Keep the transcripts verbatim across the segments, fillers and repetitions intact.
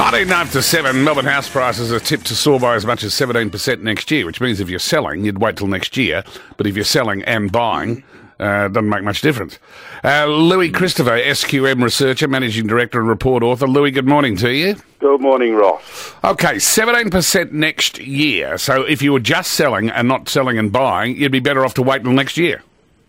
nineteen after seven, Melbourne house prices are tipped to soar by as much as seventeen percent next year, which means if you're selling, you'd wait till next year. But if you're selling and buying, uh, doesn't make much difference. Uh, Louis Christopher, S Q M researcher, managing director and report author. Louis, good morning to you. Good morning, Ross. Okay, seventeen percent next year. So if you were just selling and not selling and buying, you'd be better off to wait till next year.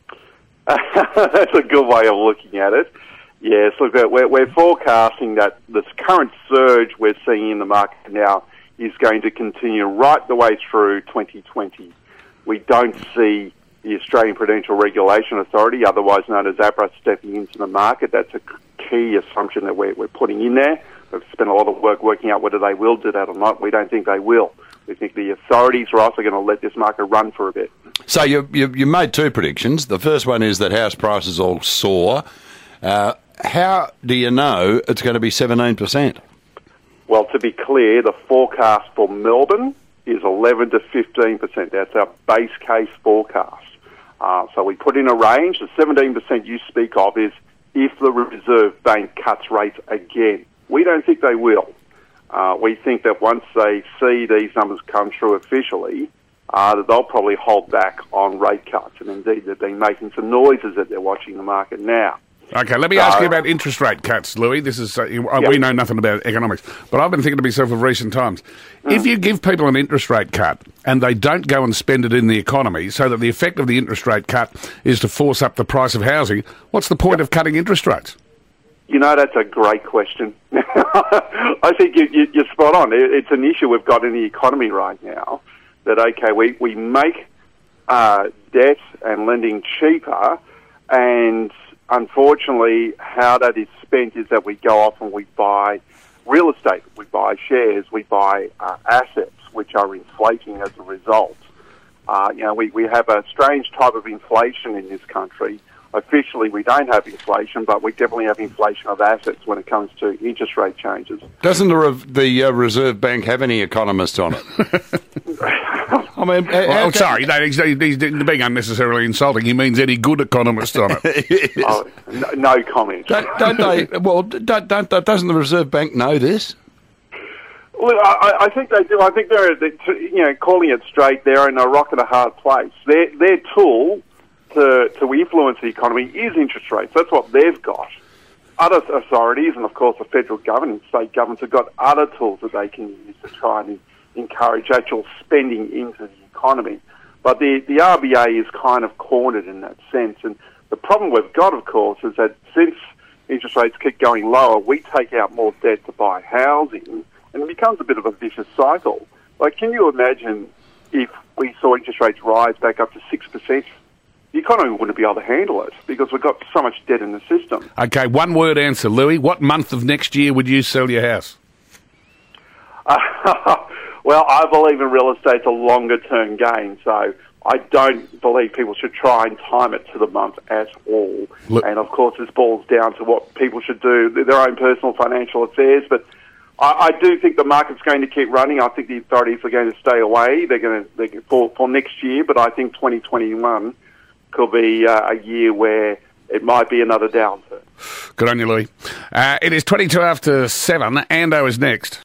That's a good way of looking at it. Yes, look, we're, we're forecasting that this current surge we're seeing in the market now is going to continue right the way through twenty twenty. We don't see the Australian Prudential Regulation Authority, otherwise known as APRA, stepping into the market. That's a key assumption that we're, we're putting in there. We've spent a lot of work working out whether they will do that or not. We don't think they will. We think the authorities are also going to let this market run for a bit. So you, you, you made two predictions. The first one is that house prices will soar. Uh, how do you know it's going to be seventeen percent? Well, to be clear, the forecast for Melbourne is eleven to fifteen percent. That's our base case forecast. Uh, so we put in a range. The seventeen percent you speak of is if the Reserve Bank cuts rates again. We don't think they will. Uh, we think that once they see these numbers come through officially, uh, that they'll probably hold back on rate cuts. And indeed, they've been making some noises that they're watching the market now. Okay, let me so, ask you about interest rate cuts, Louis. This is uh, yep. We know nothing about economics, but I've been thinking to myself of recent times. Mm. If you give people an interest rate cut and they don't go and spend it in the economy, so that the effect of the interest rate cut is to force up the price of housing, what's the point yep. of cutting interest rates? You know, that's a great question. I think you, you, you're spot on. It, it's an issue we've got in the economy right now that, okay, we, we make uh, debt and lending cheaper, and unfortunately how that is spent is that we go off and we buy real estate, we buy shares, we buy uh, assets, which are inflating as a result. Uh, you know, we, we have a strange type of inflation in this country. Officially, we don't have inflation, but we definitely have inflation of assets when it comes to interest rate changes. Doesn't the, Re- the uh, Reserve Bank have any economists on it? I mean, well, sorry, no, he's, he's being unnecessarily insulting. He means any good economist on it. Yes. Oh, no, no comment. Don't, don't they? Well, don't, don't, doesn't the Reserve Bank know this? Well, I, I think they do. I think they're, they're, you know, calling it straight. They're in a rock and a hard place. Their their tool to to influence the economy is interest rates. That's what they've got. Other authorities, and of course the federal government, state governments, have got other tools that they can use to try and encourage actual spending into the economy. But the, the R B A is kind of cornered in that sense. And the problem we've got, of course, is that since interest rates keep going lower, we take out more debt to buy housing, and it becomes a bit of a vicious cycle. Like, can you imagine if we saw interest rates rise back up to six percent? The economy wouldn't be able to handle it because we've got so much debt in the system. Okay, one word answer, Louis. What month of next year would you sell your house? Uh, well, I believe in real estate's a longer-term game, so I don't believe people should try and time it to the month at all. Look. And, of course, this boils down to what people should do, their own personal financial affairs. But I, I do think the market's going to keep running. I think the authorities are going to stay away. They're going to they're, for, for next year, but I think twenty twenty-one could be uh, a year where it might be another downturn. Good on you, Louis. Uh, it is twenty-two after seven. Ando is next.